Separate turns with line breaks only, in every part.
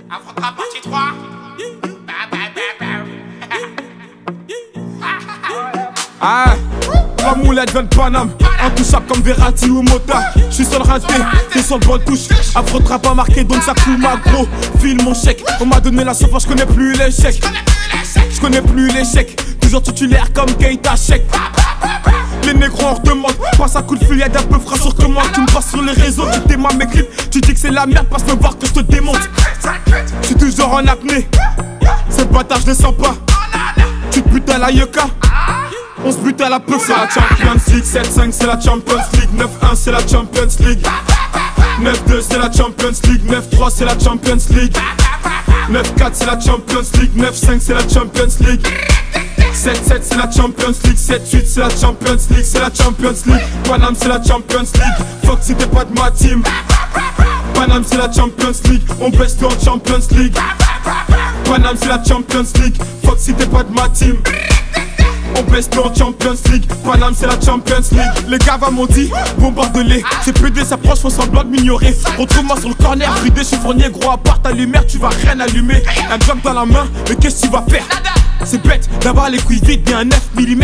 Affrontera partie 3.
Ah, la moulette vient de Paname, intouchable comme Verratti ou Mota. J'suis sur le raté, t'es sur le bon touche. Affrontera pas marqué, donc ça coule ma gros. File mon chèque, on m'a donné la sauce, j'connais plus l'échec. J'connais plus l'échec, toujours titulaire comme Keita Cheikh. Les négros en redemande, passe un coup de fil, y'a d'un peu frais sur commande. Tu me passes sur les réseaux, tu démarres mes clips. Tu dis que c'est la merde, passe me voir que je te démonte. J'suis toujours en apnée, ces bâtards je les sens pas. Tu te butes à la yucca, on se bute à la peu. C'est la Champions League, 7-5 c'est la Champions League, 9-1 c'est la Champions League, 9-2 c'est la Champions League, 9-3 c'est la Champions League, 9-4 c'est la Champions League, 9-5 c'est la Champions League, 7-7 c'est la Champions League, 7-8 c'est la Champions League, c'est la Champions League. Paname c'est la Champions League, fuck si t'es pas de ma team. Paname c'est la Champions League, on baisse tout en Champions League. Paname c'est la Champions League, fuck si t'es pas de ma team. On baisse tout en Champions League, Paname c'est la Champions League. Les gars m'ont dit, bombarde-les. C'est PD s'approche, faut semblant de m'ignorer. Retrouve-moi sur le corner, bridé chiffonnier. Gros à part ta lumière, tu vas rien allumer. Un job dans la main, mais qu'est-ce que tu vas faire? C'est bête d'avoir les couilles vides, bien 9 mm.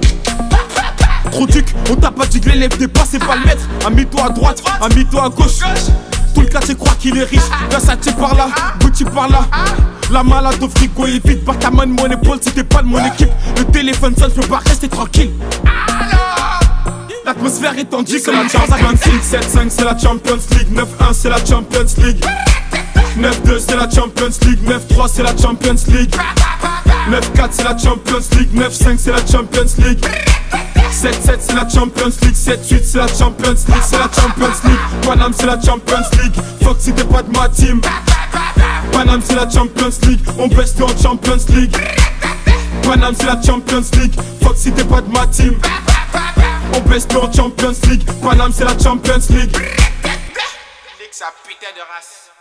Trop duc, on t'a pas dit que l'élève dépasse, c'est pas le maître. Amie-toi à droite, amie-toi à gauche. Tout le quartier croit qu'il est riche. Versace par là, Gucci par là. La malade au frigo est vide, par ta main de mon épaule si t'es pas de mon équipe. Le téléphone sonne, je peux pas rester tranquille. L'atmosphère est tendue comme la Champions League. 7-5 c'est la Champions League, 9-1 c'est la Champions League, 9-2 c'est la Champions League, 9-3 c'est la Champions League, 9-4 c'est la Champions League, 9-5 c'est la Champions League, 7-7 c'est la Champions League, 7-8 c'est la Champions League, c'est la Champions League. Paname c'est la Champions League, fuck si t'es pas de ma team. Paname c'est la Champions League, on baisse tout en Champions League. Paname c'est la Champions League, fuck si t'es pas de ma team. On baisse tout en Champions League, Paname c'est la Champions League.
Lick sa putain de race.